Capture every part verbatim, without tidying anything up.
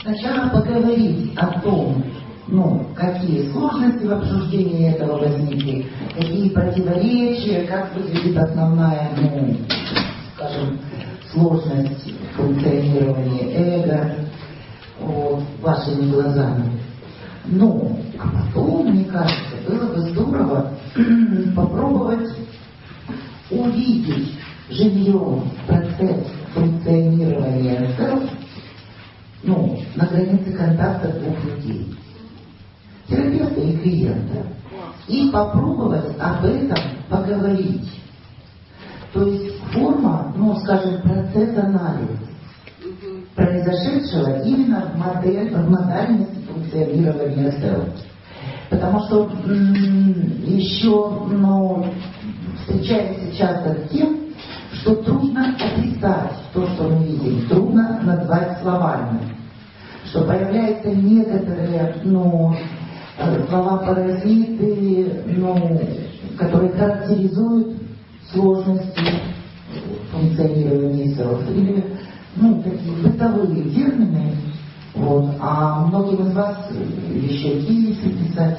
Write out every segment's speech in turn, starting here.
сначала поговорить о том, ну, какие сложности в обсуждении этого возникли, какие противоречия, как выглядит основная, ну, скажем, сложность функционирования эго, вот, вашими глазами. Ну, а потом, мне кажется, было бы здорово попробовать увидеть живьем процесс функционирования селф, ну, на границе контакта двух людей, терапевта и клиента, и попробовать об этом поговорить. То есть форма, ну, скажем, процесс-анализ произошедшего именно в, модель, в модальности функционирования селф. Потому что м- еще, ну, встречаемся часто с тем, что трудно описать то, что мы видим, трудно назвать словами, что появляются некоторые, ну, слова-паразиты, ну, которые характеризуют сложности функционирования селф, или, ну, такие бытовые термины, вот, а многим из вас еще кейсы писать,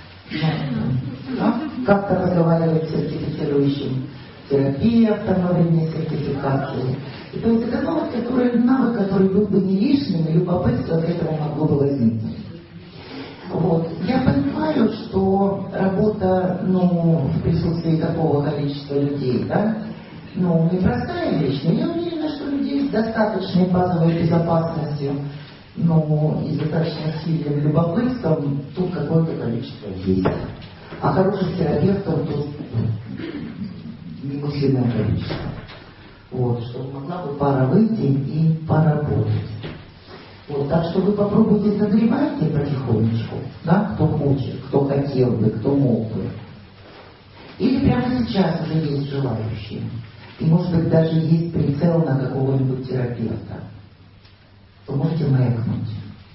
да? Как-то разговаривать с сертифицирующим терапевтом во время сертификации. И то есть это навык, который, навык, который был бы не лишним, и любопытство от этого могло бы возникнуть. Вот. Я понимаю, что работа, ну, в присутствии такого количества людей, да, ну, непростая вещь, но я уверена, что людей с достаточной базовой безопасностью, ну, и достаточно сильным любопытством тут какое-то количество есть. А хороших терапевтов тут немыслимое количество. Вот, чтобы могла бы пара выйти и поработать. Вот, так что вы попробуйте согревайте потихонечку, да, кто хочет, кто хотел бы, кто мог бы. Или прямо сейчас уже есть желающие. И может быть даже есть прицел на какого-нибудь терапевта. То можете маякнуть.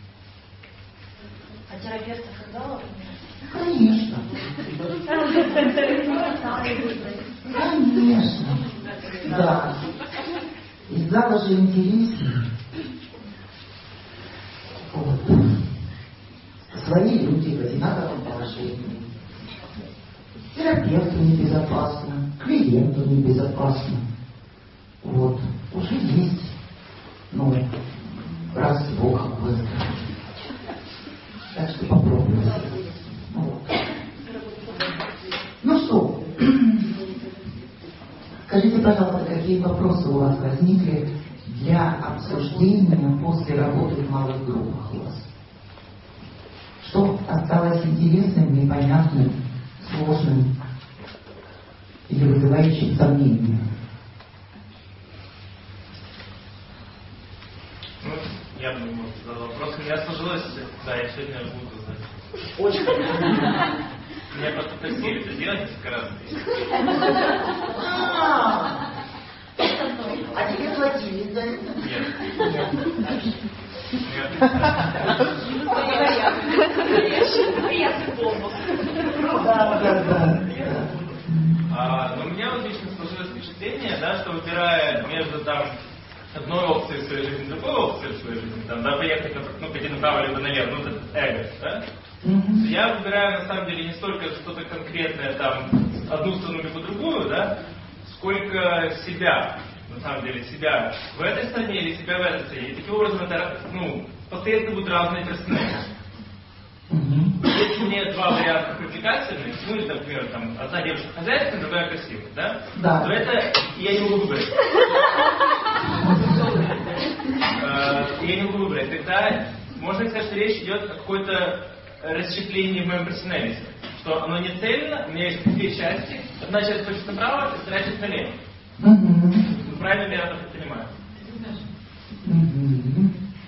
А терапевтов когда? Конечно. Конечно. Да. Из зала же интереснее. Вот. Свои люди в одинаковом положении. Терапевту небезопасно, клиенту небезопасно. Вот. Уже есть, ну, раз с Богом быстро. Так что попробуйте. Вот. Ну что, скажите, пожалуйста, какие вопросы у вас возникли для обсуждения после работы в малых группах у вас? Что осталось интересным, непонятным, сложным или вызывающим сомнения? Ну, я бы, может, задал вопрос. У меня сложилось, да, я сегодня буду знать. Очень хорошо. Меня просто просили это делать несколько раз. А тебе платили за это? Нет. Нет. Приятный бонус. Да, да, да. А, но у меня вот лично сложилось впечатление, да, что выбирая между там одной опцией в своей жизни, другой опцией в своей жизни, там, да, поехать, ну, пойти направо либо налево, ну, это эго, да? Mm-hmm. Я выбираю, на самом деле, не столько что-то конкретное, там, одну сторону либо другую, да, сколько себя, на самом деле, себя в этой стране или себя в этой стране. И таким образом, это, ну, постоянно будут разные персонажи. Mm-hmm. Если мне два варианта привлекательных, ну, или, например, там, одна девушка хозяйственная, другая красивая, да? Да. То это я не могу выбрать. Я не могу выбрать. Тогда можно сказать, что речь идет о какой-то расщеплении в моем персоналите. Что оно не цельно, у меня есть две части. Одна часть хочет направо, вторая часть налево. Mm-hmm. Правильно ли я это понимаю? Mm-hmm.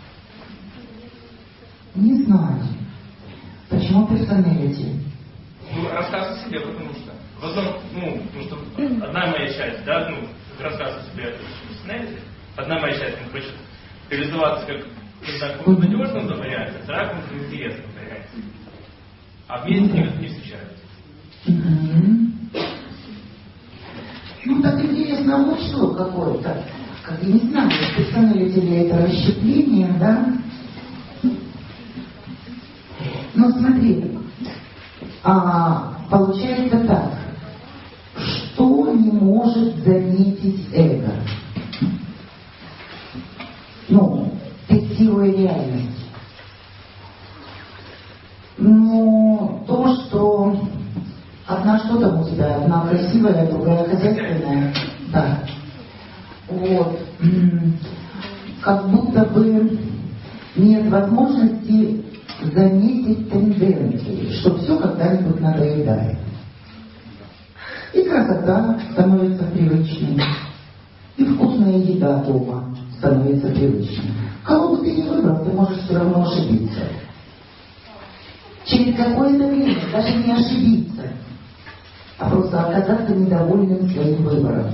Не знаю. Почему персоналити? Ну, рассказ о себе, потому что в одном, ну, потому что одна моя часть, да, ну, рассказ о себе это персоналити, одна моя часть, она хочет реализоваться как в надежном варианте, вторая как в интересном варианте. А вместе mm-hmm. не встречаются. Mm-hmm. Ну, так интересно, вот что какое-то, как я не знаю, персоналити ли это расщепление, да? Ну смотри, а, получается так, что не может заметить эго? Ну, тестируя реальность. Ну, то, что одна что там у тебя, одна красивая, другая хозяйственная, да. Вот. Как будто бы нет возможности заметить тенденции, что все когда-нибудь надоедает. И красота становится привычной, и вкусная еда дома становится привычной. Кого бы ты ни выбрал, ты можешь все равно ошибиться. Через какое-то время даже не ошибиться, а просто оказаться недовольным своим выбором.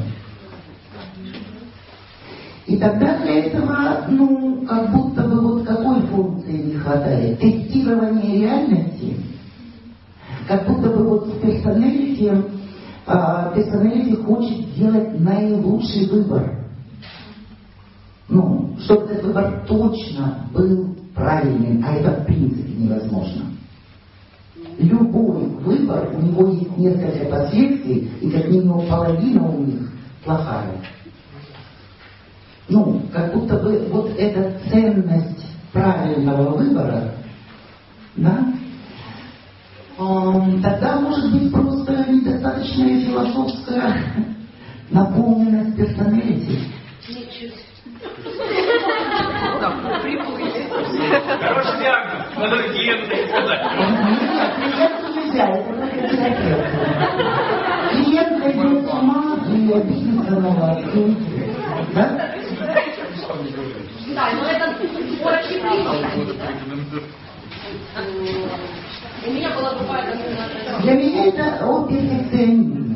И тогда для этого, ну, как будто бы вот какой функции не хватает? Тестирование реальности. Как будто бы вот в персоналити, а, персоналити хочет сделать наилучший выбор. Ну, чтобы этот выбор точно был правильным, а это в принципе невозможно. Любой выбор, у него есть несколько последствий, и как минимум половина у них плохая. Ну, как будто бы вот эта ценность правильного выбора, да, эм, тогда может быть просто недостаточная философская наполненность персоналити. Хороший диагноз, надо клиенту сказать. Нет, клиенту нельзя, это только терапевту. Клиент пойдет с ума и обидится на вас. Да? Да, но это очень близко. У меня была другая. Для меня это о перфекционизме.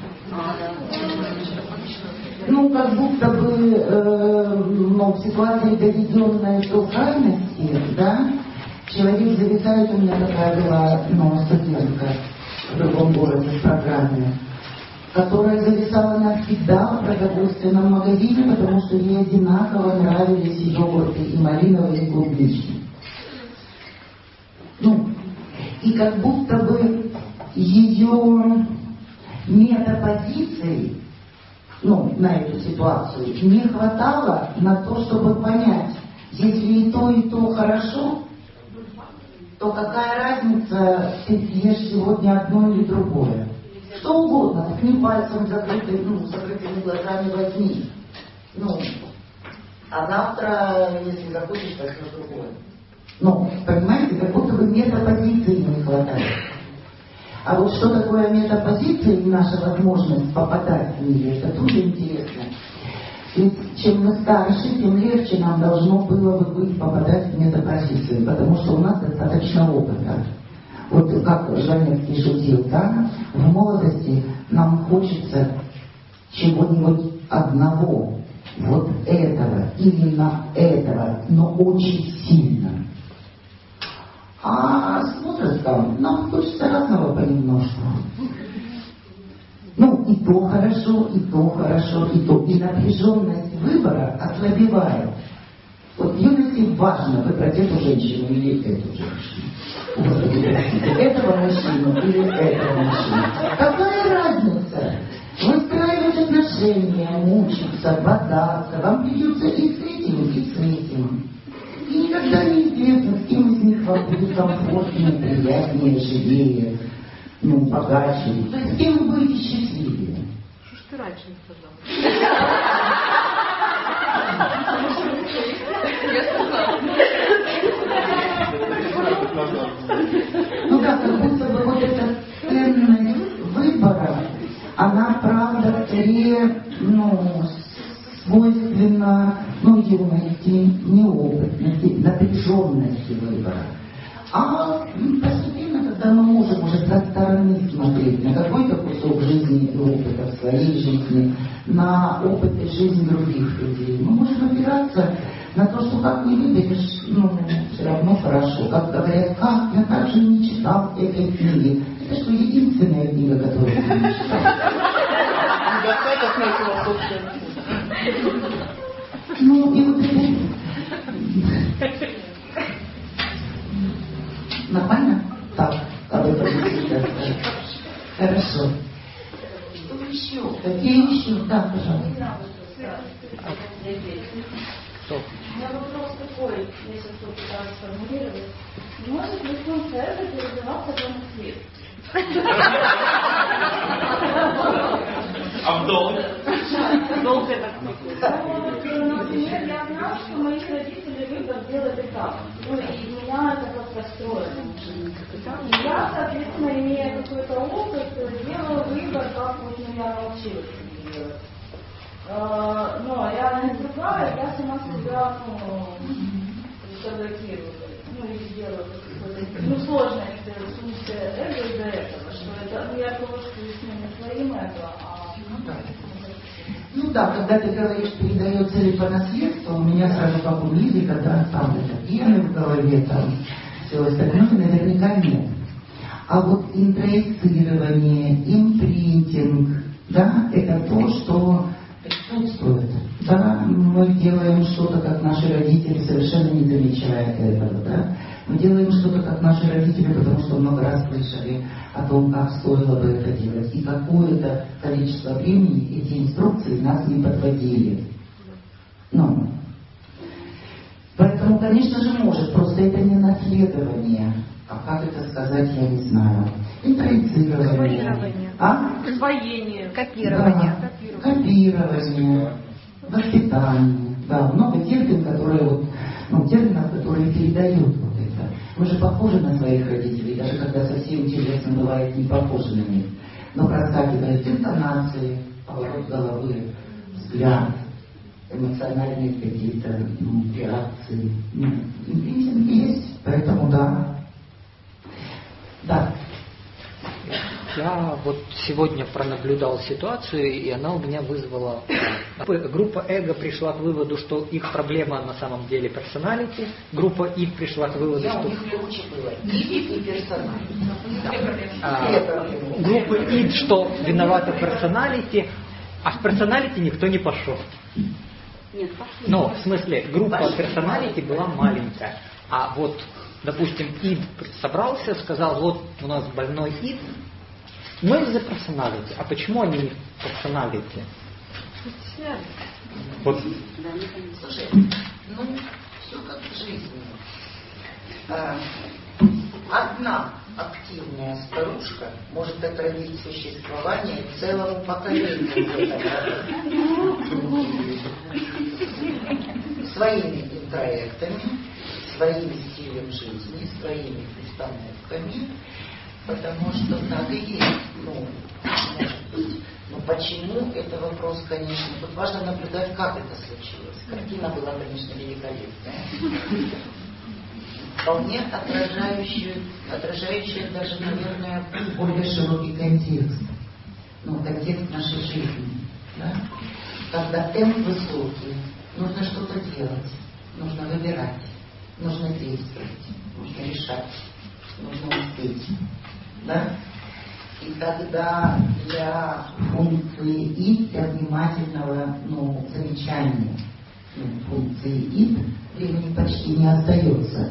Ну, как будто бы э, ну, в ситуации, доведенной до крайности, да, человек зависает, у меня такая была, ну, студентка в другом городе в программе, которая зависала навсегда в продовольственном магазине, потому что ей одинаково нравились и йогурты, и малиновые, и клубничные. Ну, и как будто бы ее метапозиции, ну, на эту ситуацию, не хватало на то, чтобы понять, если и то, и то хорошо, то какая разница, ты съешь сегодня одно или другое. Что угодно, ткни пальцем закрытым, ну, закрытыми глазами возьми. Ну, а завтра, если захочешь, так что другое. Ну, понимаете, как будто бы метапозиции не хватает. А вот что такое метапозиция и наша возможность попадать в нее, это тоже интересно. Ведь чем мы старше, тем легче нам должно было бы быть попадать в метапозицию, потому что у нас достаточно опыта. Вот как Жванецкий шутил, да, в молодости нам хочется чего-нибудь одного, вот этого, именно этого, но очень сильно. А с возрастом нам хочется разного понемножку. Ну, и то хорошо, и то хорошо, и то. И напряженность выбора ослабевает. Вот в юности важно выбрать эту женщину или эту женщину. Этого мужчину или этого мужчину. Какая разница? Выстраивать отношения, мучиться, бодаться. Вам придется и с этим, и с этим. И никогда неизвестно, с кем из них вам будет комфортнее, приятнее, живее, ну, богаче. То есть с кем вы будете счастливее. Что ж ты раньше не сказала? Я сказала. Ну да, как будто бы вот эта ценность выбора, она, правда, скорее, ну, свойственна, ну, юности, неопытности, напряженности выбора. А постепенно, когда мы можем уже со стороны смотреть на какой-то кусок жизни и опыта в своей жизни, на опыт и жизнь других людей, мы можем опираться на то, что как не выберешь, ну, все равно хорошо. Как говорят, как, я также не читал этой книги. Это что, единственная книга, которую я не читал. Недостаточно философская. Ну, и вот это... Нормально? Так, об этом всегда. Хорошо. Что еще? Какие еще? Да, пожалуйста. У меня вопрос такой, я сейчас попытаюсь сформулировать. Может ли функция эго передаваться в наследство? А в долг? Долг это ну, например, я знаю, что мои родители выбор делали так. Ну, и меня это как расстроило. И я, соответственно, имея какой-то опыт, делала выбор, как вот меня научилась это делать. Но реальность другая, я сама себя, ну, заблокирую, ну, или делаю какое-то, ну, сложное функция эго из-за этого, что это, ну, я руководствуюсь не своим эго, а... Ну да. Ну да, когда ты говоришь, передается ли по наследству, у меня сразу как у Лизи, когда там это гены в голове, там все остальное, наверняка нет. А вот интроицирование, импринтинг, да, это то, что присутствует. Да, мы делаем что-то, как наши родители, совершенно не замечая этого, да. Мы делаем что-то, как наши родители, потому что много раз слышали о том, как стоило бы это делать. И какое-то количество времени эти инструкции нас не подводили. Ну, поэтому, конечно же, может, просто это не наследование. А как это сказать, я не знаю. Интроицирование. А? Усвоение. Копирование. Да. Копирование. Воспитание. Да, много терминов, которые вот, ну, терминов, которые передают вот это. Мы же похожи на своих родителей, даже когда совсем интересно бывает, не похожи на них. Но проскакивают интонации, поворот головы, взгляд, эмоциональные какие-то, ну, реакции. Ну, есть, поэтому да. Да. Я вот сегодня пронаблюдал ситуацию, и она у меня вызвала... Группа эго пришла к выводу, что их проблема на самом деле персоналити. Группа id пришла к выводу, Я что... у них лучше было. Id и персоналити. А, группа id, что виновата персоналити, а в персоналити никто не пошел. Нет, пошли. Но, в смысле, группа персоналити была маленькая. А вот, допустим, id собрался, сказал, вот у нас больной id, мы за персоналити. А почему они не в персоналити? Вот. Слушай, ну, все как в жизни. А, одна активная старушка может отразить существование целому поколению. Своими интроектами, своим стилем жизни, своими установками, потому что так и есть. Ну, может быть. Но почему, это вопрос, конечно. Тут важно наблюдать, как это случилось. Картина была, конечно, великолепная. Вполне отражающая, отражающая даже, наверное, более широкий контекст. Ну, контекст нашей жизни. Да? Когда темп высокий, нужно что-то делать, нужно выбирать, нужно действовать, нужно решать, нужно успеть. Да? И тогда для функции id, для внимательного, ну, замечания, ну, функции id, времени почти не остается.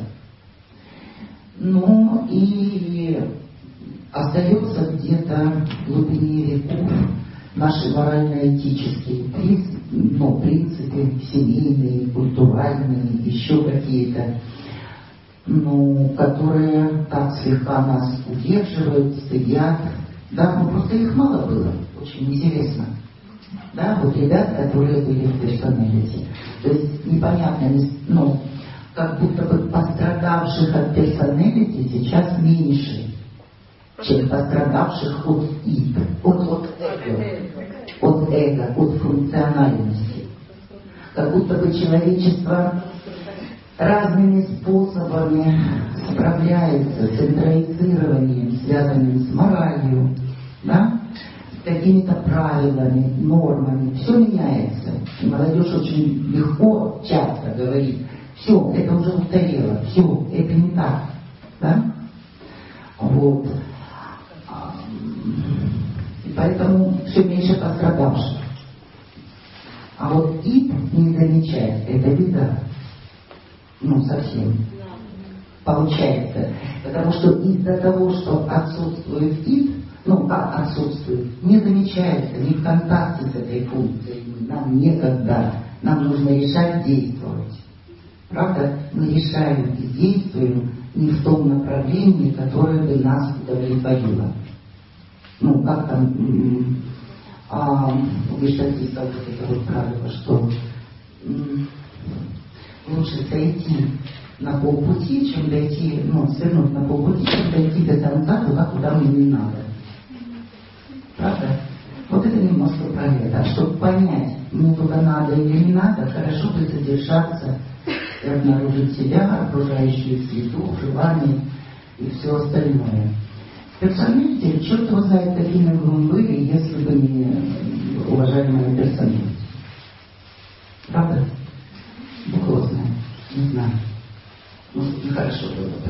Ну и остается где-то в глубине веков наши морально-этические принципы, ну, принципы семейные, культуральные, еще какие-то, ну, которые так слегка нас удерживают, стыдят. Да, ну просто их мало было, очень интересно. Да, вот ребят, которые были в персоналити. То есть непонятно, ну, как будто бы пострадавших от персоналити сейчас меньше, чем пострадавших от id, от, от эго, от эго, от функциональности. Как будто бы человечество разными способами справляется с интроицированием, связанным с моралью, да? С какими-то правилами, нормами. Все меняется. И молодежь очень легко, часто говорит, все, это уже устарело, все, это не так. Да? Вот. И поэтому все меньше пострадавших. А вот id не замечает, это беда. Ну, совсем. получается. Потому что из-за того, что отсутствует ид, ну как отсутствует, не замечается, не в контакте с этой функцией. Нам некогда, нам нужно решать действовать. Правда? Мы решаем и действуем не в том направлении, которое бы нас удовлетворило. Ну, как там а, у гештальтистов вот это вот правило, что м, лучше сойти на полпути, чем дойти, ну, свернуть на полпути, чем дойти до конца туда, куда мне не надо. Правда? Вот это немножко про это. А чтобы понять, мне туда надо или не надо, хорошо бы задержаться и обнаружить себя, окружающую среду, желания и все остальное. Персоналити, черт его знает, какими бы мы были, если бы не уважаемые персоналити. Правда? Бог знает, не знаю. Может, нехорошо было бы.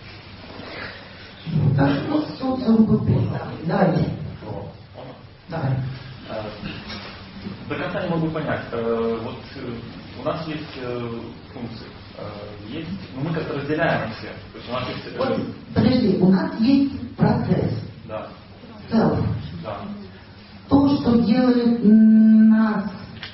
Так что социум был первым. Давайте. Давай. До конца не могу понять. Вот у нас есть функции, есть, но мы как-то разделяем их все. То есть у нас есть... Вот, подожди, у нас есть процесс. Да. Self. Да. То, что делает нас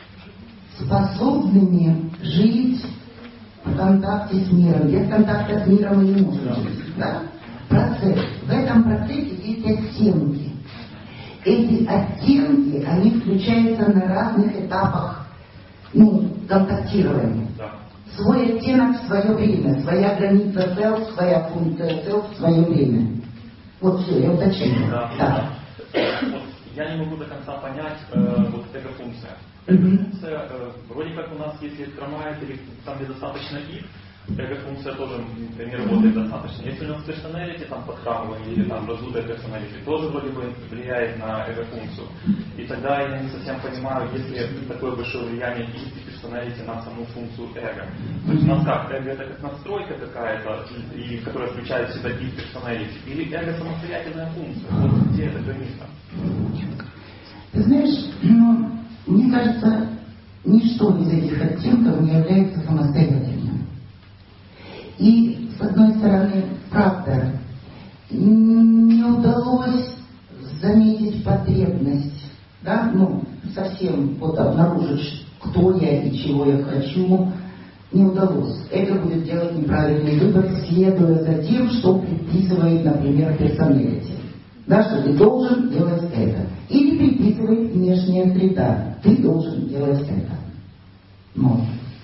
способными жить в контакте с миром. Без контакта с миром мы не можем Да. жить. Да? Процесс. В этом процессе есть оттенки. Эти оттенки, они включаются на разных этапах, ну, контактирования. Да. Свой оттенок в свое время, своя граница self, своя функция self в свое время. Вот все, я уточню. Да. Да. Вот я не могу до конца понять э, вот эта функция. Мгм. Эго-функция, э, вроде как у нас, если хромает или там, где достаточно ид, эго-функция тоже не работает достаточно. Если у нас персоналити, там подхрамывание или там раздутая персоналити, тоже вроде бы влияет на эго-функцию. И тогда я не совсем понимаю, если такое большое влияние ид и персоналити на саму функцию эго. То есть у нас как? Эго это как настройка какая-то, и, и, которая включает в себя ид персоналити, или эго самостоятельная функция. Вот где эта граница? Ты знаешь, ну, мне кажется, ничто из этих оттенков не является самостоятельным. И, с одной стороны, правда, не удалось заметить потребность, да, ну, совсем вот обнаружить, кто я и чего я хочу, не удалось. Это будет делать неправильный выбор, следуя за тем, что предписывает, например, персоналити. Да, что ты должен делать это. Или предписывает внешняя среда. Ты должен делать это. Но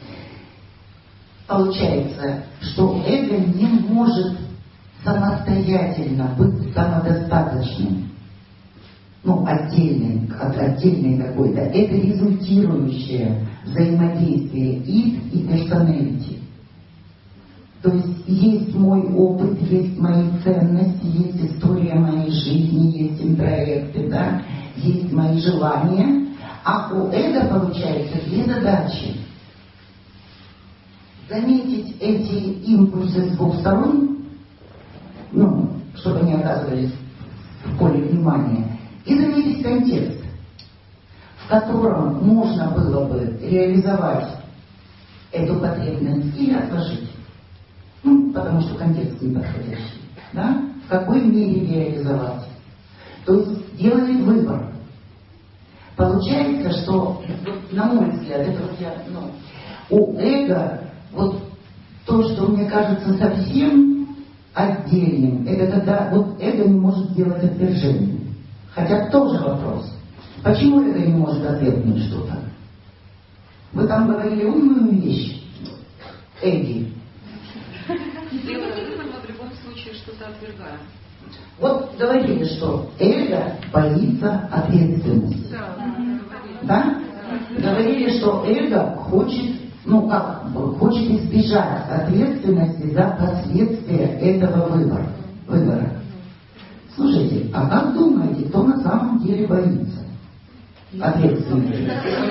получается, что эго не может самостоятельно быть самодостаточным. Ну, отдельной, отдельной какой-то. Это результирующее взаимодействие ид и персоналити. То есть есть мой опыт, есть мои ценности, есть история моей жизни, есть интроекты, да, есть мои желания, а у эго получается две задачи. Заметить эти импульсы с двух сторон, ну, чтобы они оказывались в поле внимания, и заметить контекст, в котором можно было бы реализовать эту потребность или отложить. Ну, потому что контекст неподходящий. Да? В какой мере реализовать? То есть делает выбор. Получается, что, на мой взгляд, это вот я, ну, у эго, вот то, что мне кажется совсем отдельным, это когда вот эго не может сделать отвержение. Хотя тоже вопрос. Почему эго не может отвергнуть что-то? Вы там говорили умную вещь. Эги. Делаем выбор, но в любом случае что-то отвергаем. Вот говорили, что эго боится ответственности. Да, Да? Говорили, что эго хочет, ну как, хочет избежать ответственности за последствия этого выбора. выбора. Слушайте, а как думаете, кто на самом деле боится ответственности?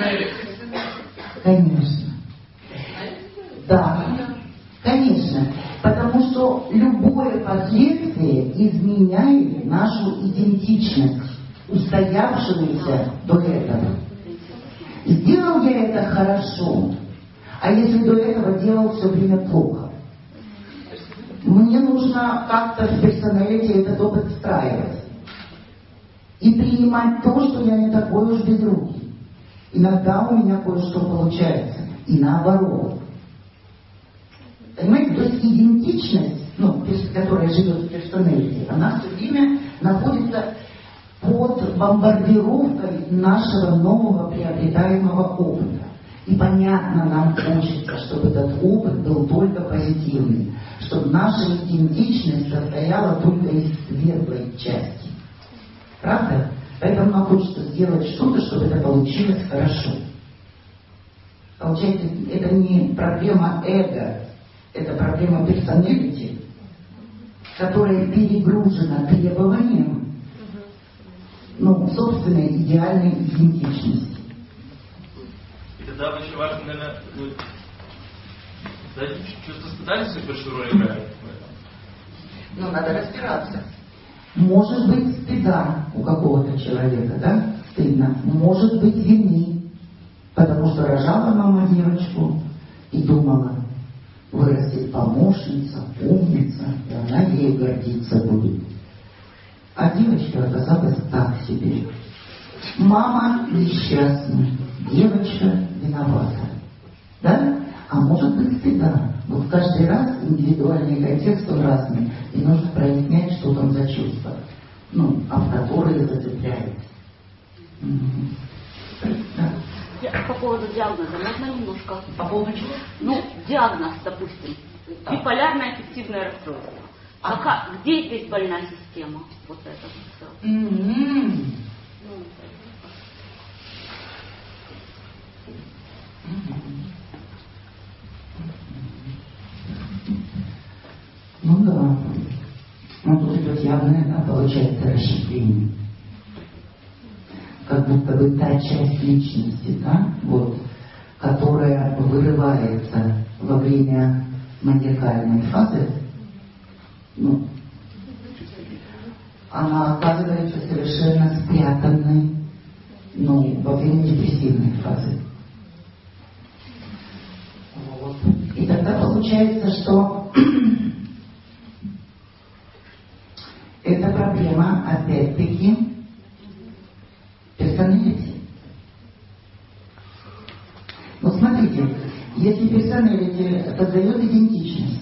Конечно. Да, конечно. Потому что любое последствие изменяет нашу идентичность, устоявшуюся до этого. Сделал я это хорошо, а если до этого делал все время плохо? Мне нужно как-то в персоналити этот опыт встраивать. И принимать то, что я не такой уж безрукий. Иногда у меня кое-что получается. И наоборот. Понимаете, то есть идентичность, ну, которая живет в персоналити, она все время находится под бомбардировкой нашего нового приобретаемого опыта. И понятно, нам хочется, чтобы этот опыт был только позитивный, чтобы наша идентичность состояла только из светлой части. Правда? Поэтому нам хочется сделать что-то, чтобы это получилось хорошо. Получается, это не проблема эго, это проблема персоналити, которая перегружена требованием, ну, собственной идеальной идентичности. И тогда очень важно, наверное, ну, да, чувство стыда большую роль играет в этом. Ну, надо разбираться. Может быть стыда у какого-то человека, да? Стыдно. Может быть вины. Потому что рожала мама девочку и думала, вырастет помощница, умница, и она ей гордиться будет. А девочка оказалась так себе. Мама несчастна, девочка виновата. Да? А может быть стыда. Вот каждый раз индивидуальный контекст он разный, и нужно прояснять, что там за чувства, ну, а в которые зацепляет. Mm-hmm. Да. По поводу диагноза можно немножко? По поводу чего? Ну, диагноз, допустим, а. биполярное аффективное расстройство. А, а как, где здесь больная система? Вот это все. Mm-hmm. Ну, Ну да. Ну тут идет явное, да, получается, расщепление. Как будто бы та часть личности, да, вот, которая вырывается во время маниакальной фазы, ну, она оказывается совершенно спрятанной, ну, во время депрессивной фазы. Вот. И тогда получается, что эта проблема, опять-таки, персоналити. Вот смотрите, если персоналити создает идентичность,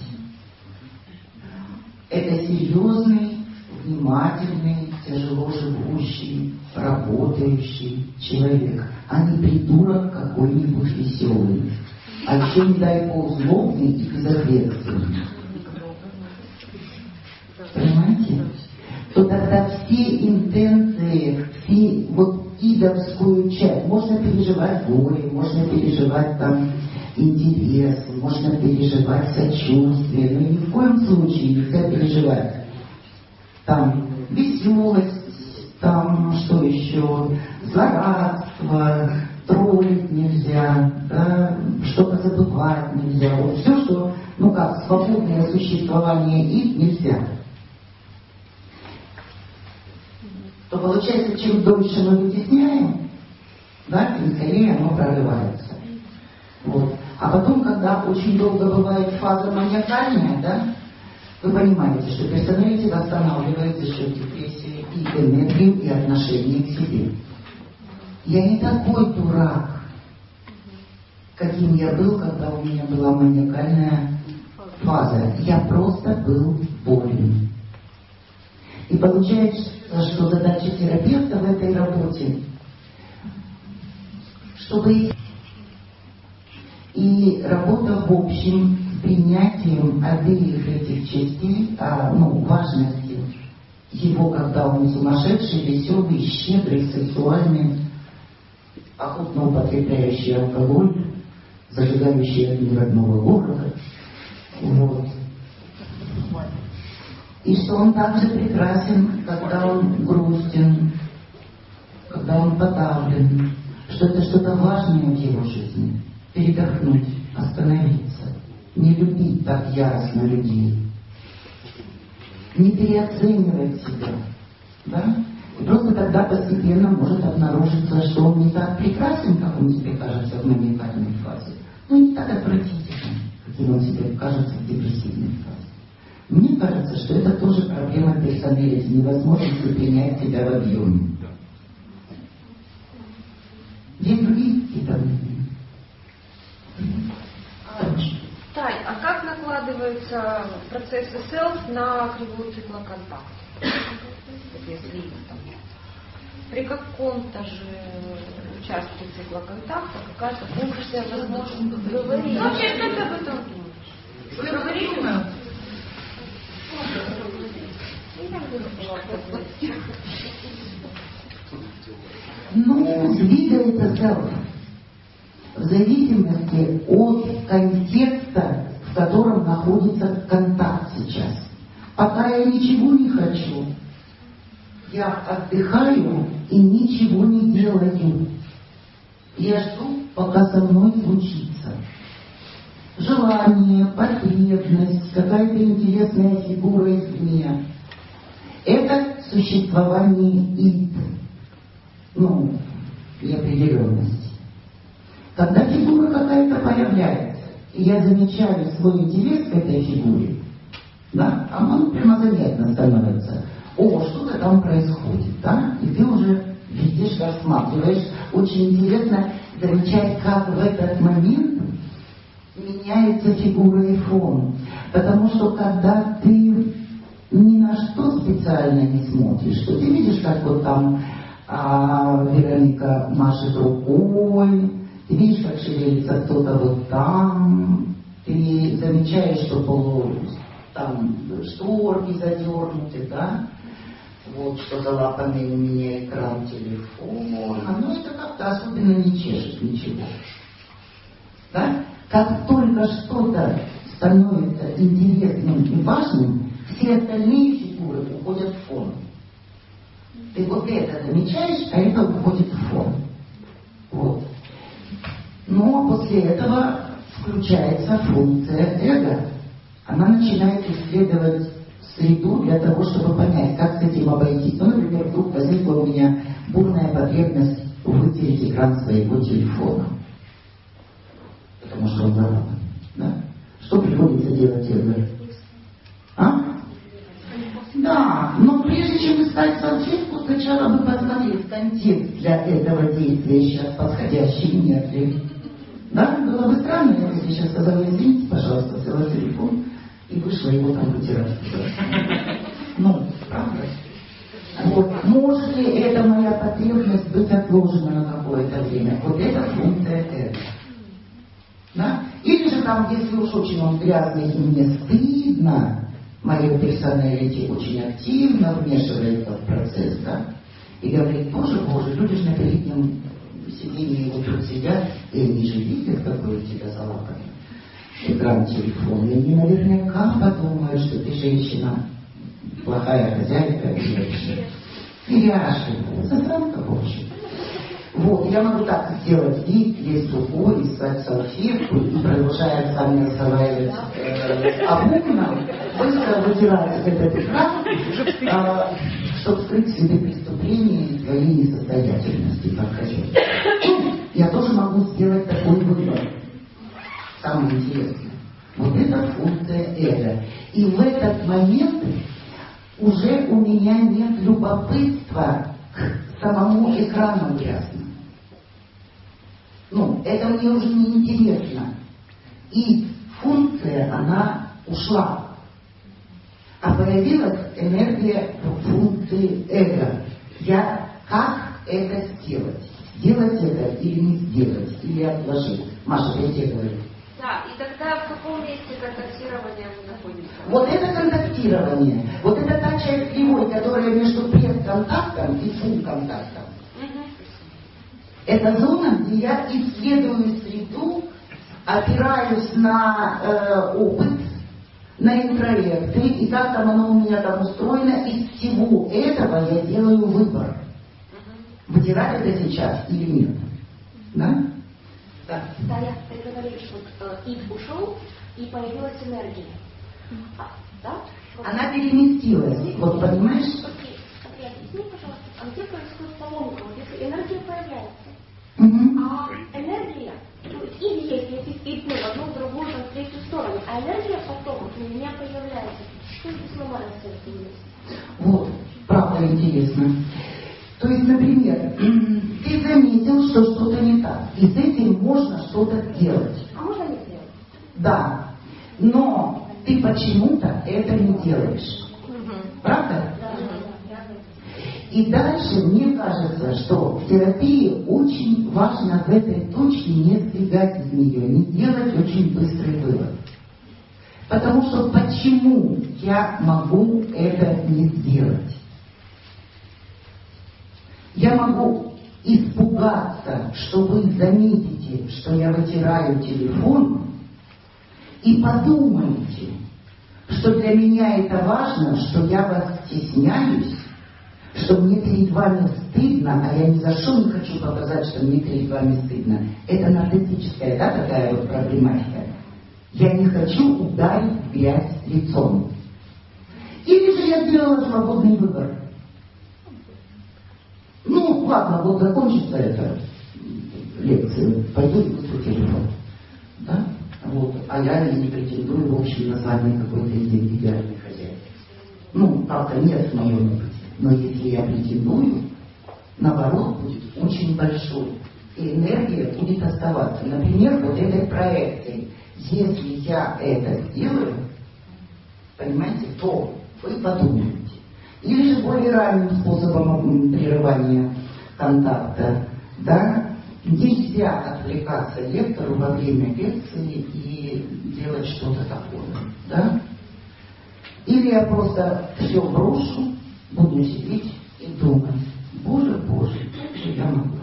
это серьезный, внимательный, тяжело живущий, работающий человек, а не придурок какой-нибудь веселый. А еще, не дай бог, злобный и безответственный. Понимаете? То тогда все интенции, все вот идовскую часть, можно переживать горе, можно переживать там интерес, можно переживать сочувствие, но ни в коем случае нельзя переживать там веселость, там что еще, злорадство, троллить нельзя, да, что-то забывать нельзя. Вот все, что, ну как, свободное существование их нельзя. То получается, чем дольше мы вытесняем, да, тем скорее оно прорывается. Вот. А потом, когда очень долго бывает фаза маниакальная, да, вы понимаете, что персоналити восстанавливает за счет депрессии и энергию, и отношения к себе. Я не такой дурак, каким я был, когда у меня была маниакальная фаза. Я просто был болен. И получается, что задача терапевта в этой работе, чтобы и работа в общем с принятием обеих этих частей, а, ну, важности его, когда он сумасшедший, веселый, щедрый, сексуальный, охотно употребляющий алкоголь, зажигающий огни родного города. Вот. И что он также прекрасен, когда он грустен, когда он подавлен, что это что-то важное в его жизни. Передохнуть, остановиться, не любить так яростно людей, не переоценивать себя, да? И просто тогда постепенно может обнаружиться, что он не так прекрасен, как он тебе кажется в маниакальной фазе, но не так отвратителен, каким он тебе кажется в депрессивной фазе. Мне кажется, что это тоже проблема персоналити, невозможности принять себя в объеме. Есть другие какие-то мнения? Тань, а как накладываются процессы селф на кривую цикла контакта? Если там при каком-то же участке цикла контакта какая-то функция возможна говорить. Ну, вообще, что ты об этом думаешь? Вы говорите? Ну, двигается селф в зависимости от контекста, в котором находится контакт сейчас. Пока я ничего не хочу, я отдыхаю и ничего не делаю. Я жду, пока со мной случится. Желание, потребность, какая-то интересная фигура извне. Это существование ид, ну, неопределенности. Когда фигура какая-то появляется, и я замечаю свой интерес к этой фигуре, да, а оно прямо заметно становится. О, что-то там происходит, да, и ты уже видишь, рассматриваешь. Очень интересно замечать, как в этот момент меняется фигура и фон. Потому что когда ты ни на что специально не смотришь, что ты видишь, как вот там а, Вероника машет рукой, ты видишь, как шевелится кто-то вот там, ты замечаешь, что полу, там шторки задернуты, да, вот что залапанный у меня экран телефона, но это как-то особенно не чешет ничего. Да? Как только что-то становится интересным и важным, все остальные фигуры уходят в фон. Ты вот это замечаешь, а это уходит в фон. Вот. Но после этого включается функция эго. Она начинает исследовать среду для того, чтобы понять, как с этим обойтись. Ну, например, вдруг возникла у меня бурная потребность вытереть экран своего телефона. Потому что он залапан. Да? Что приходится делать эго? А? Да, но прежде чем искать салфетку, сначала бы посмотреть контекст для этого действия сейчас подходящий, нет ли. Да? Было бы странно, я бы сейчас сказала, извините, пожалуйста, взяла телефон и вышла его там вытирать. Ну, правда? Вот. Может ли эта моя потребность быть отложена на какое-то время? Вот это функция эго. Да? Или же там, если уж очень он грязный и мне стыдно, мое персоналити очень активно вмешивается в процесс, да? И говорит, боже, боже, люди же на переднем сиденье вот тут сидят, и они же видят, какой у тебя залапанный экран телефона. И они наверняка подумают, что ты женщина, плохая хозяйка и ряшка, засранка, в общем. Вот, я могу так сделать вид, есть рукой, искать салфетку и, продолжая сами разговаривать э, об умном, быстро вытирать этот экран, э, чтобы скрыть себе преступление и своей несостоятельности, как хозяйка. Я тоже могу сделать такой выбор. Самое интересное. Вот это функция эго. И в этот момент уже у меня нет любопытства к самому экрану грязному. Ну, это мне уже не интересно. И функция, она ушла. А появилась энергия функции эго. Я как это сделать? Сделать это или не сделать? Или отложить? Маша, я тебе говорю. Да, и тогда в каком месте контактирования мы находимся? Вот это контактирование, вот это та часть кривой, которая между предконтактом и функонтактом. Угу. Это зона, где я исследую среду, опираюсь на э, опыт, на интроверты, и как там оно у меня там устроено, из всего этого я делаю выбор. Угу. Вытирать это сейчас или нет. Да? Да, да, я, ты говоришь, вот э, ид ушел, и появилась энергия. А, да? Она переместилась, вот понимаешь? Окей, окей, объясни, пожалуйста, а где происходит поломка? Вот если энергия появляется, угу. а энергия, то есть ид есть, если ид ну, в одну, в другую, там, в третью сторону, а энергия потом вот, у меня появляется. Вот, правда интересно. То есть, например, ты заметил, что что-то не так, и с этим можно что-то делать. А можно не сделать? Да, но ты почему-то это не делаешь. Правда? И дальше мне кажется, что в терапии очень важно в этой точке не сбегать из нее, не делать очень быстрый вывод. Потому что почему я могу это не сделать? Я могу испугаться, что вы заметите, что я вытираю телефон, и подумаете, что для меня это важно, что я вас стесняюсь, что мне перед вами стыдно, а я ни за что не хочу показать, что мне перед вами стыдно. Это нарциссическая, да, такая вот проблематика. Я не хочу ударить в грязь лицом. Или же я сделала свободный выбор. Ну, ладно, вот закончится эта лекция, пойду и вытру телефон. Да? Вот. А я не претендую в общем название какой-то идеальной хозяйки. Ну, правда, нет в моем опыте. Но если я претендую, наоборот, будет очень большой. И энергия будет оставаться. Например, вот этой проекцией. Если я это сделаю, понимаете, то вы подумаете. Или же более ранним способом прерывания контакта, да, нельзя отвлекаться лектору во время лекции и делать что-то такое, да. Или я просто все брошу, буду сидеть и думать, боже, боже, как же я могла.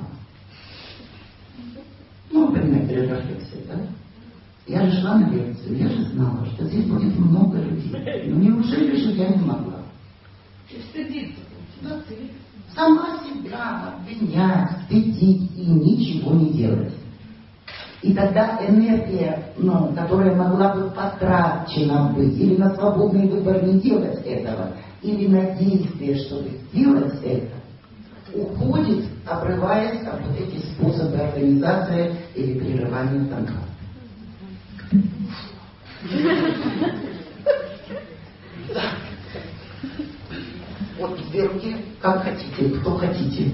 Ну, например, перед рефлексией, да. Я же шла на лекцию, я же знала, что здесь будет много людей. Но неужели же я не могла? Стыдиться. Да. Сама себя обвинять, стыдить и ничего не делать. И тогда энергия, ну, которая могла бы потрачена быть, или на свободный выбор не делать этого, или на действие, чтобы сделать это, уходит, обрываясь об вот эти способы организации или прерывания контакта. Вот две руки, как хотите, кто хотите.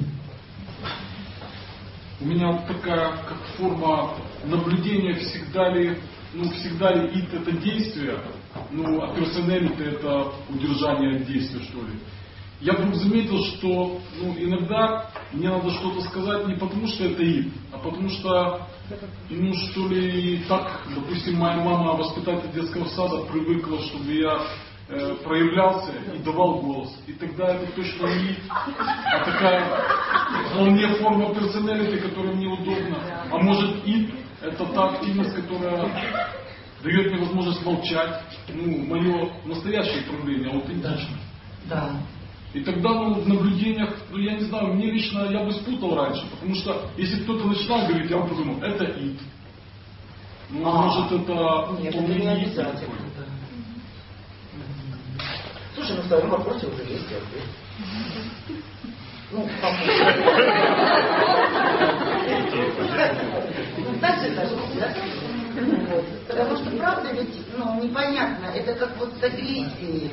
У меня вот такая как форма наблюдения, всегда ли, ну всегда ли ид это действие, ну а персоналити это удержание от действия, что ли. Я вдруг заметил, что ну, иногда мне надо что-то сказать не потому, что это ид, а потому что, ну что ли, так, допустим, моя мама, воспитатель детского сада, привыкла, чтобы я э, проявлялся и давал голос. И тогда это точно не ид, а такая вполне форма персоналити, которая мне удобна. А может ид это та активность, которая дает мне возможность молчать. Ну, мое настоящее проявление, аутентично. Да. И тогда, ну, в наблюдениях, ну, я не знаю, мне лично, я бы спутал раньше, потому что, если кто-то начинал говорить, я бы подумал, это ид. Ну, а, может, это... Нет, это не обязательно. Да. Слушай, ну, в твоем вопросе уже есть ответ. Ну, дальше скажите, да? Потому что, правда, ведь, ну, непонятно, это как вот с агрессией.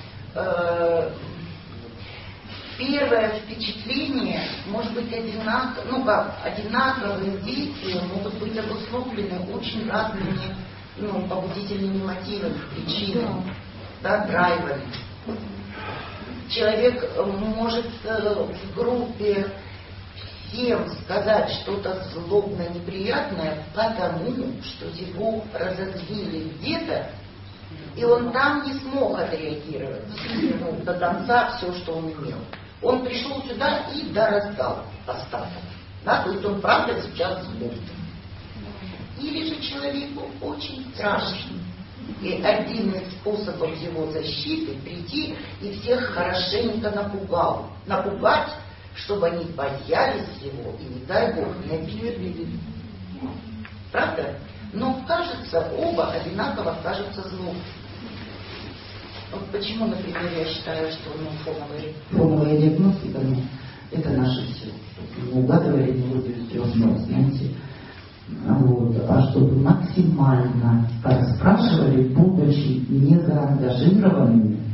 Первое впечатление может быть одинаково, ну как, одинаковые действия могут быть обусловлены очень разными, ну, побудительными мотивами, причинами, да, драйвами. Человек может в группе всем сказать что-то злобно неприятное, потому что его разозлили где-то, и он там не смог отреагировать, ну, до конца все, что он имел. Он пришел сюда и дораздал остаток. Да? То есть он правда сейчас злой. Или же человеку очень страшно. И один из способов его защиты прийти и всех хорошенько напугал. Напугать, чтобы они боялись его и, не дай Бог, не обидели. Правда? Но кажется, оба одинаково кажутся злом. Вот почему, например, я считаю, что ну, фоновая, фоновая диагностика, ну, это наше все. Не угадывали, не выдали трехног, знаете. Вот. А чтобы максимально расспрашивали, будучи незаангажированными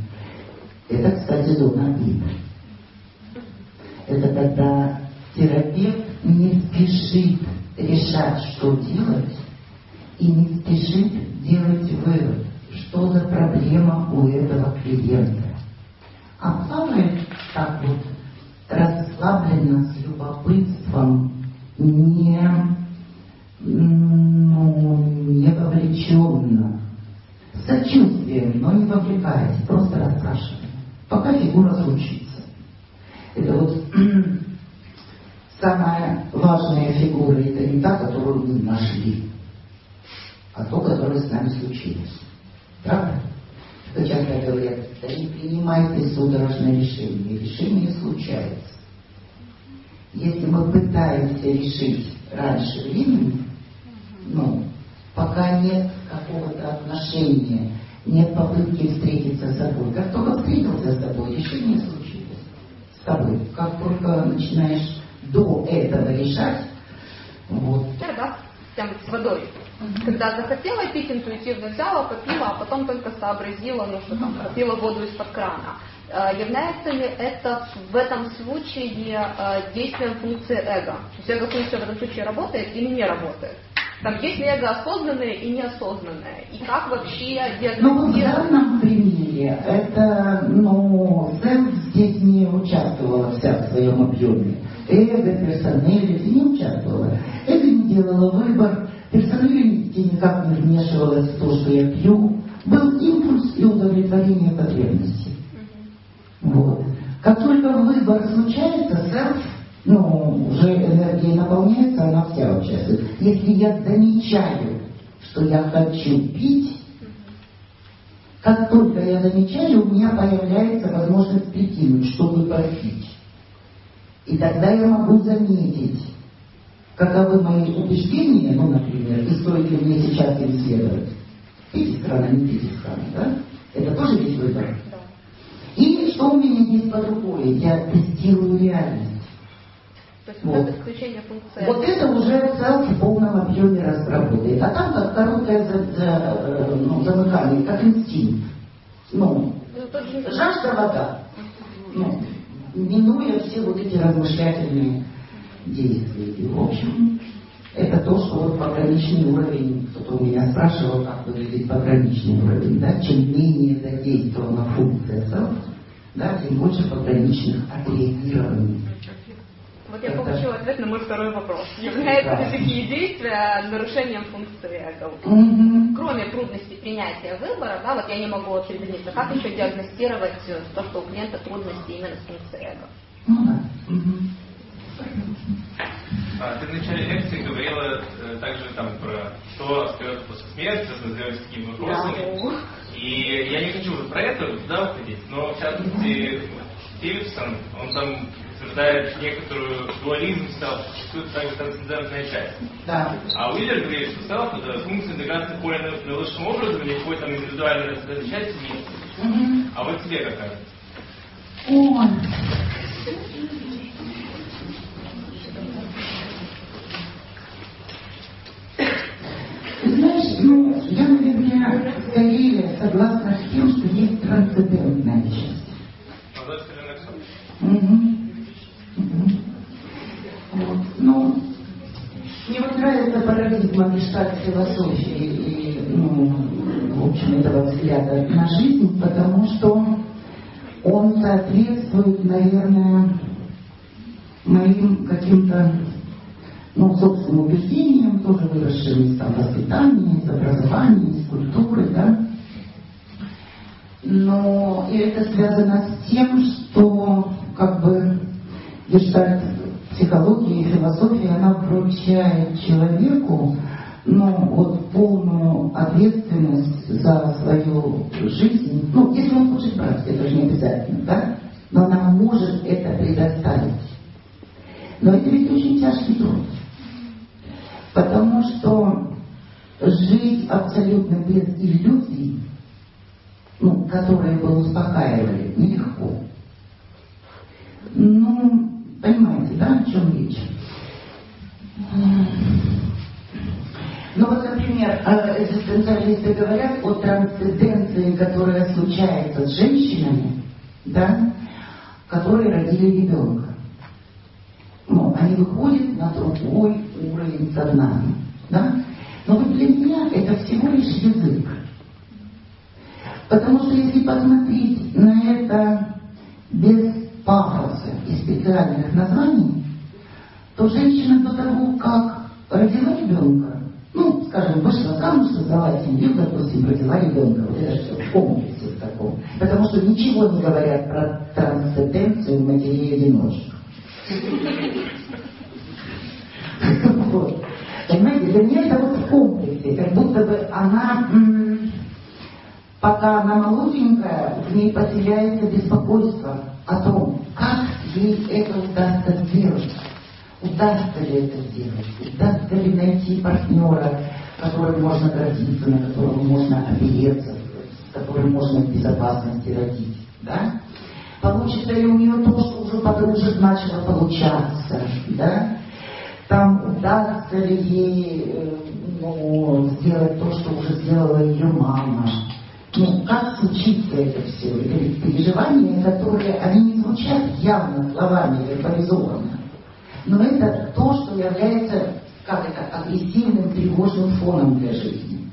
Это, кстати, зона ид. Это когда терапевт не спешит решать, что делать, и не спешит делать вывод, что за проблема у этого клиента. А плавает так вот расслабленно, с любопытством, не, ну, не вовлеченно, с сочувствием, но не вовлекаясь, просто расспрашивая, пока фигура случится. Это вот самая важная фигура, это не та, которую мы нашли, а то, которое с нами случилось. Правда? Что часто говорят, да не принимайте судорожное решение, решение случается. Если мы пытаемся решить раньше времени, ну, пока нет какого-то отношения, нет попытки встретиться с собой, как только встретился с собой, решение случилось с тобой. Как только начинаешь до этого решать, вот. Да, прям с водой. Mm-hmm. Когда захотела пить, интуитивно взяла, попила, а потом только сообразила, ну что там, попила воду из-под крана. Является ли это в этом случае действием функции эго? То есть эго-функция в этом случае работает или не работает? Там есть ли эго осознанное и неосознанное? И как вообще диагностировать? Ну, в данном примере это, ну, селф здесь не участвовала вся в своем объеме. Эго, персоналити не участвовала. Эго не делала выбор, персоналити никак не вмешивалась в то, что я пью. Был импульс и удовлетворение потребностей. Mm-hmm. Вот. Как только выбор случается, селф, ну, уже энергия наполняется, она вся участвует. Если я замечаю, что я хочу пить, как только я замечаю, у меня появляется возможность прикинуть, чтобы попить. И тогда я могу заметить, каковы мои убеждения, ну, например, и стоит ли мне сейчас им следовать. Пить из крана, не пить из крана, да? Это тоже есть выбор. И что у меня есть под рукой? Я тестирую реальность. То есть вот. Это исключение функции. Вот это уже селф в полном объеме работает. А там как короткое за, за, ну, замыкание, как инстинкт. Ну, ну жажда вода. Ну, минуя все вот эти размышлятельные действия. И, в общем, это то, что вот пограничный уровень, кто-то у меня спрашивал, как выглядит пограничный уровень, да, чем менее задействована функция селф, да, тем больше пограничных отреагирований. Вот я получила ответ на мой второй вопрос. Являются ли такие действия нарушением функции эго? Mm-hmm. Кроме трудностей принятия выбора, да, вот я не могу определиться, как еще диагностировать то, что у клиента трудности именно с функцией эго? Ну да. Mm-hmm. А, ты в начале лекции говорила э, также там про что остается после смерти, задаваясь такими вопросами. Yeah. И я не хочу вот про это туда уходить, но в частности Стивенсон, он там утверждает некоторую дуализм селф, существует также трансцендентная часть. Да. А Уиллер говорит, что селф это функция интеграции поля наилучшим образом, или какой там индивидуальной трансцендентной части нет. Mm-hmm. А вот тебе как кажется? Ой. Знаешь, ну, я, наверное, скорее согласна с тем, что есть трансцендентная часть. Угу. Угу. Вот. Ну, мне вот нравится парадигма гештальт-философии и, ну, в общем, этого взгляда на жизнь, потому что он соответствует, наверное, моим каким-то, ну, собственным убеждениям, тоже выросшим из там воспитания, из образования, из культуры, да. Но и это связано с тем, что как бы гештальт психология и философия, она вручает человеку, ну, вот полную ответственность за свою жизнь. Ну, если он хочет брать, это же не обязательно, да? Но она может это предоставить. Но это ведь очень тяжкий труд. Потому что жить абсолютно без иллюзий, ну, которые бы успокаивали, нелегко. Ну, понимаете, да, о чем речь? Ну вот, например, экзистенциалисты говорят о трансценденции, которая случается с женщинами, да, которые родили ребенка. Ну, они выходят на другой уровень сознания. Да? Но вот для меня это всего лишь язык. Потому что если посмотреть на это без пафоса и специальных названий, то женщина до того, как родила ребенка, ну, скажем, вышла замуж, создала семью, допустим, родила ребенка, вот это все в комплексе в таком. Потому что ничего не говорят про трансценденцию матерей-одиночек. Вот. Понимаете, для меня это вот в комплексе, как будто бы она, м- пока она молоденькая, в ней поселяется беспокойство о том, как ей это удастся сделать. Удастся ли это сделать? Удастся ли найти партнера, которым можно гордиться, на которого можно опереться, с которым можно в безопасности родить? Да? Получится ли у нее то, что уже подружек начало получаться? Да? Там удастся ли ей ну, сделать то, что уже сделала ее мама? Ну, как случится это все? Это переживания, которые, они не звучат явно словами, вербализованно. Но это то, что является, как это, агрессивным, тревожным фоном для жизни.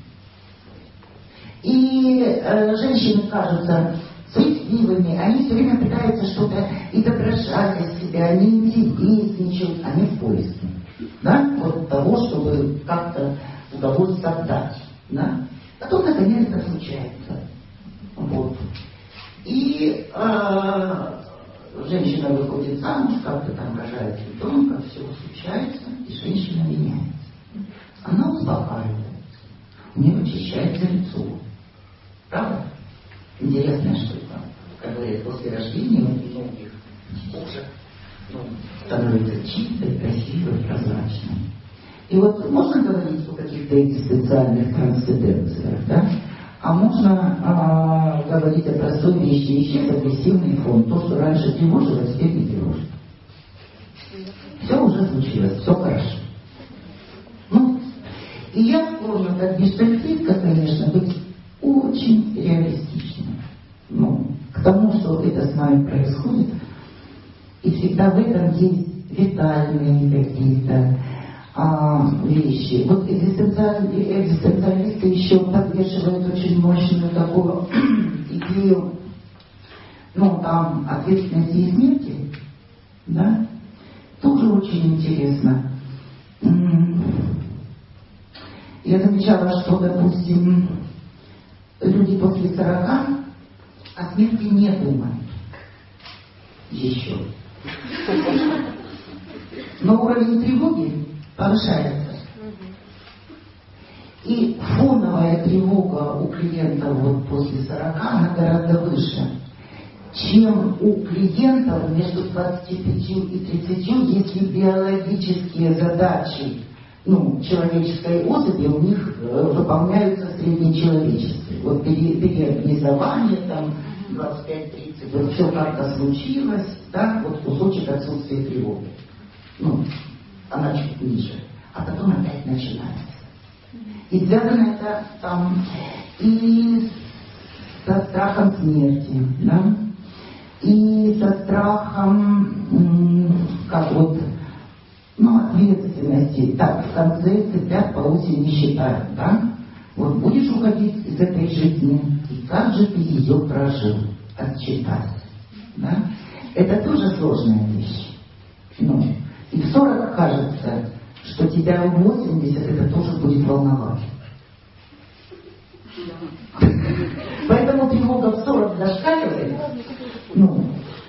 И э, женщины кажутся суетливыми, они все время пытаются что-то изображать из себя, они интересничают, они в поиске. Да? Вот того, чтобы как-то удовольствие отдать. Да? Потом, наконец, это случается. Вот. И э, женщина выходит замуж, как-то там рожает ребенка, все случается, и женщина меняется. Она успокаивается. У нее очищается лицо. Правда? Интересная штука. Как говорят, после рождения у многих кожа ну, становится чистой, красивой, прозрачной. И вот можно говорить о каких-то экзистенциальных трансценденциях, да? А можно а, говорить о простой вещи, исчез агрессивный фон. То, что раньше тревожило, теперь не тревожит. Все уже случилось, все хорошо. Ну, и я склонна, как гештальтистка, конечно, быть очень реалистичной. Ну, к тому, что это с нами происходит. И всегда в этом есть витальные какие-то а, вещи. Вот экзистенциалисты, экзистенциалисты еще поддерживают очень мощную такую идею, ну, там, ответственности и смерти, да, тоже очень интересно. Я замечала, что, допустим, люди после сорока о смерти не думают еще. Но уровень тревоги повышается. И фоновая тревога у клиента вот после сорока, она гораздо выше, чем у клиентов между двадцатью пятью и тридцатью, если биологические задачи ну, человеческой особи у них э, выполняются среднечеловеческие. Вот переорганизование, там, двадцать пять тридцать, вот все как-то случилось, да, вот кусочек отсутствия тревоги. Ну, она чуть ниже. А потом опять начинается. И связано это там и со страхом смерти, да, и со страхом, как вот, ну, ответственности. Так, в конце цепят по оси не считают, да? Вот будешь уходить из этой жизни, и как же ты ее прожил, отчитать, да? Это тоже сложная вещь. Ну, и в сорок кажется, что тебя в восемьдесят это тоже будет волновать. Поэтому тревога в сорок зашкаливает. Ну,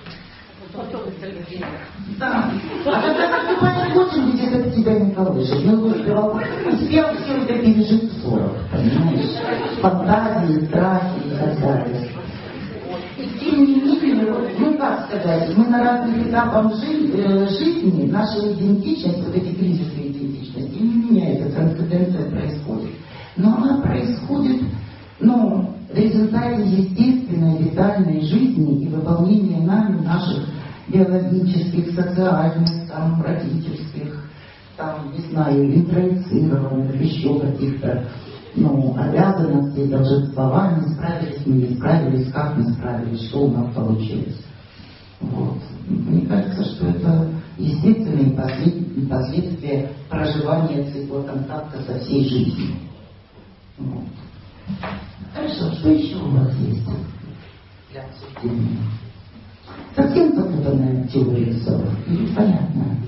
да. А когда наступает восемьдесят, это тебя не колышет. Ну, успел все это пережить в сорок, понимаешь? Фантазии, страхи и так далее. Тем не менее, ну как сказать, мы на разных этапах жи- э, жизни, наша идентичность, вот эти кризисы идентичности, не меняется, трансценденция происходит. Но она происходит, ну, в результате естественной, витальной жизни и выполнения нами наших биологических, социальных, там, родительских, там, не знаю, интроицированных, еще каких-то ну, обязанностей, долженствований, справились мы, не справились, как мы справились, что у нас получилось. Вот. Мне кажется, что это естественные послед... последствия проживания цикла контакта со всей жизнью. Вот. Хорошо, что еще у вас есть для обсуждения? Совсем запутанная теория ссоров? Или понятно?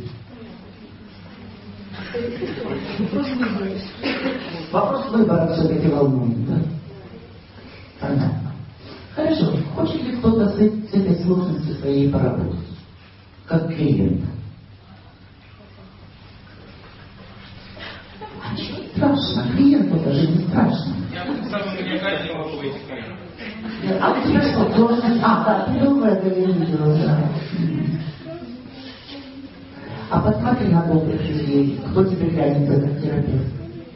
Вопрос выбора все-таки волнует, да? Понятно. Хорошо. Хочет ли кто-то с, с этой сложностью своей поработать? Как клиент? А ничего не страшно. Клиенту даже не страшно. Я сам уникальный не могу выйти клиент. А у тебя что, должность? А, да, ты думала, это я видела, да. А посмотри на добрых людей. Кто тебе тянется как терапевт?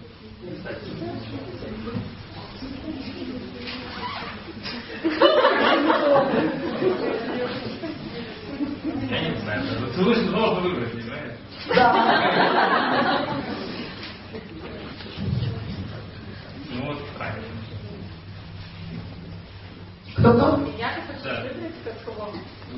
Я не знаю. Слышно, можно выбрать, понимаешь? Да. Ну вот правильно. Кто-то? Я хочу Да. выбрать как кого.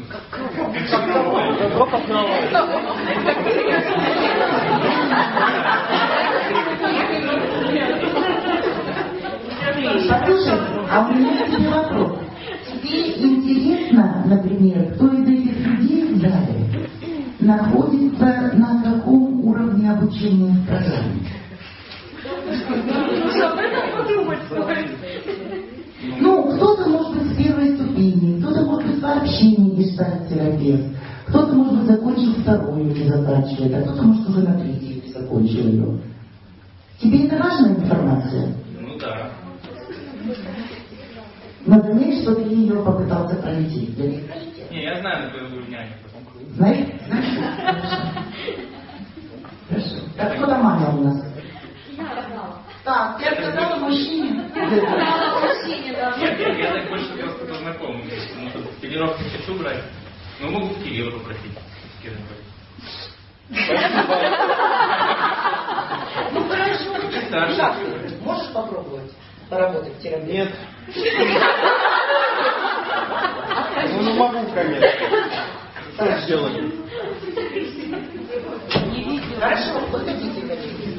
Послушай, а у меня к тебе вопрос. Тебе интересно, например, кто из этих людей в зале находится на каком уровне обучения в программе? Ну, кто-то может быть с первой ступени, кто-то может быть вообще не гештальт-терапевт, кто-то, может быть, закончил вторую или заканчивает, а кто-то, может, уже на третьей или закончил ее. Тебе это важная информация? Ну да. Но ты знаешь, что ты ее попытался пройти? Для них Не, я знаю, на какой няне. знаешь? Знаешь? Хорошо. Так, кто там Аня у нас? Так, я сказала мужчине. Мужчине, да. Я, я, я так больше просто познакомлюсь. Ну, тут тренировки хочу брать. Ну, могу Кирилла попросить. Кирилл говорит. Ну хорошо. Ты старше. Как? Можешь попробовать поработать в терапии? Нет. Ну, не могу, конечно. Что сделали? Хорошо, вы хотите, хотите.